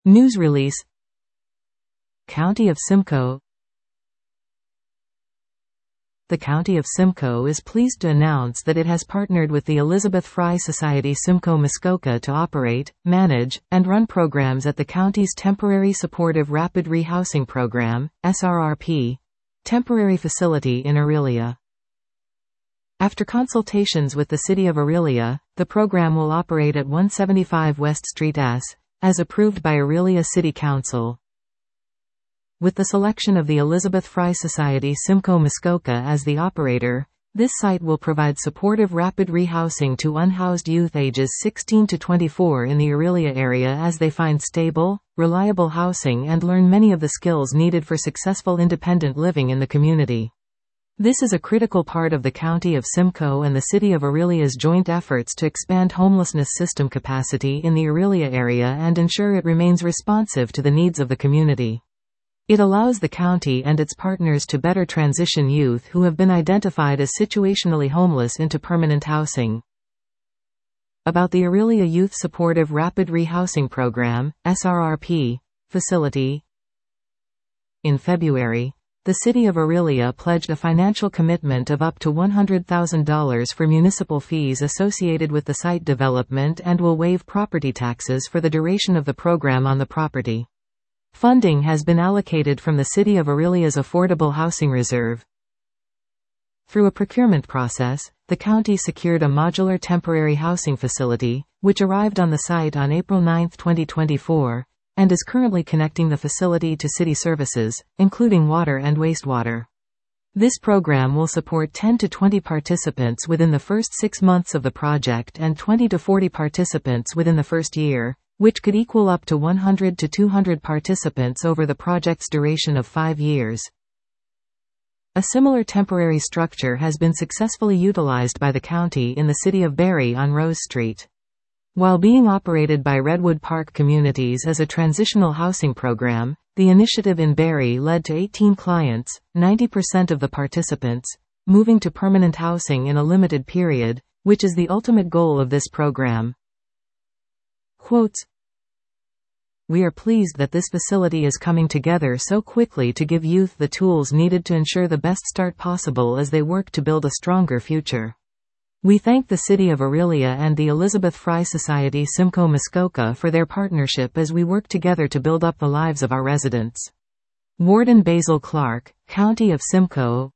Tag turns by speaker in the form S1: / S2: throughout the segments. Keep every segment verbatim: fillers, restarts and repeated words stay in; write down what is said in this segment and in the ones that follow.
S1: News release. County of Simcoe. The County of Simcoe is pleased to announce that it has partnered with the Elizabeth Fry Society Simcoe Muskoka to operate, manage, and run programs at the county's Temporary Supportive Rapid Rehousing Program, S R R P, temporary facility in Orillia. After consultations with the City of Orillia, the program will operate at one seventy-five West Street S, as approved by Orillia City Council. With the selection of the Elizabeth Fry Society Simcoe Muskoka as the operator, this site will provide supportive rapid rehousing to unhoused youth ages sixteen to twenty-four in the Orillia area as they find stable, reliable housing and learn many of the skills needed for successful independent living in the community. This is a critical part of the County of Simcoe and the City of Orillia's joint efforts to expand homelessness system capacity in the Orillia area and ensure it remains responsive to the needs of the community. It allows the county and its partners to better transition youth who have been identified as situationally homeless into permanent housing. About the Orillia Youth Supportive Rapid Rehousing Program, S R R P, facility. In February, the City of Orillia pledged a financial commitment of up to one hundred thousand dollars for municipal fees associated with the site development and will waive property taxes for the duration of the program on the property. Funding has been allocated from the City of Orillia's Affordable Housing Reserve. Through a procurement process, the county secured a modular temporary housing facility, which arrived on the site on April ninth twenty twenty-four, and is currently connecting the facility to city services, including water and wastewater. This program will support ten to twenty participants within the first six months of the project and twenty to forty participants within the first year, which could equal up to one hundred to two hundred participants over the project's duration of five years. A similar temporary structure has been successfully utilized by the county in the city of Barrie on Rose Street. While being operated by Redwood Park Communities as a transitional housing program, the initiative in Barrie led to eighteen clients, ninety percent of the participants, moving to permanent housing in a limited period, which is the ultimate goal of this program. Quotes. We are pleased that this facility is coming together so quickly to give youth the tools needed to ensure the best start possible as they work to build a stronger future. We thank the City of Orillia and the Elizabeth Fry Society Simcoe Muskoka for their partnership as we work together to build up the lives of our residents. Warden Basil Clark, County of Simcoe.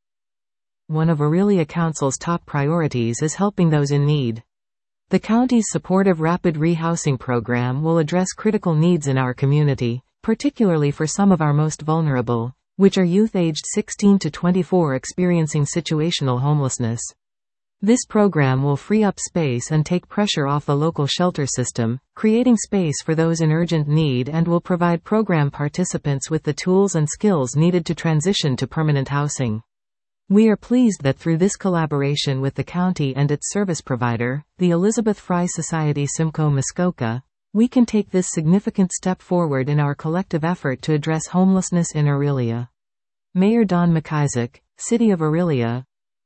S1: One of Orillia Council's top priorities is helping those in need. The county's supportive rapid rehousing program will address critical needs in our community, particularly for some of our most vulnerable, which are youth aged sixteen to twenty-four experiencing situational homelessness. This program will free up space and take pressure off the local shelter system, creating space for those in urgent need, and will provide program participants with the tools and skills needed to transition to permanent housing. We are pleased that through this collaboration with the county and its service provider, the Elizabeth Fry Society Simcoe Muskoka, we can take this significant step forward in our collective effort to address homelessness in Orillia. Mayor Don McIsaac, City of Orillia.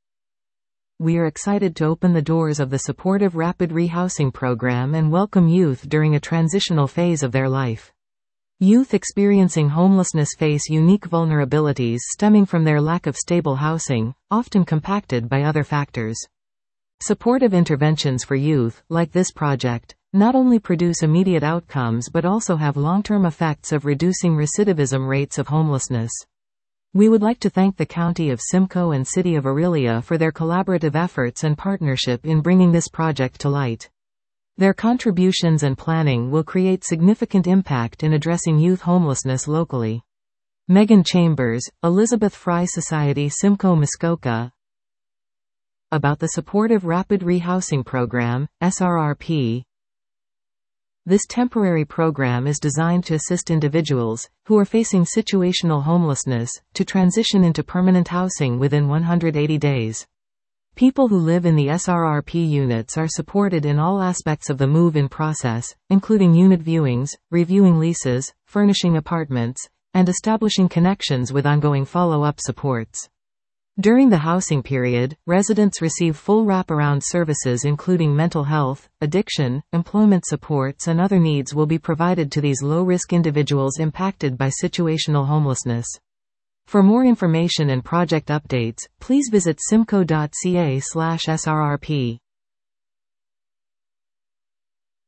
S1: We are excited to open the doors of the supportive rapid rehousing program and welcome youth during a transitional phase of their life. Youth experiencing homelessness face unique vulnerabilities stemming from their lack of stable housing, often compacted by other factors. Supportive interventions for youth, like this project, not only produce immediate outcomes but also have long-term effects of reducing recidivism rates of homelessness. We would like to thank the County of Simcoe and City of Orillia for their collaborative efforts and partnership in bringing this project to light. Their contributions and planning will create significant impact in addressing youth homelessness locally. Megan Chambers, Elizabeth Fry Society Simcoe Muskoka. About the Supportive Rapid Rehousing Program, S R R P. This temporary program is designed to assist individuals, who are facing situational homelessness, to transition into permanent housing within one hundred eighty days. People who live in the S R R P units are supported in all aspects of the move-in process, including unit viewings, reviewing leases, furnishing apartments, and establishing connections with ongoing follow-up supports. During the housing period, residents receive full wraparound services including mental health, addiction, employment supports and other needs will be provided to these low-risk individuals impacted by situational homelessness. For more information and project updates, please visit simco dot c a slash S R R P.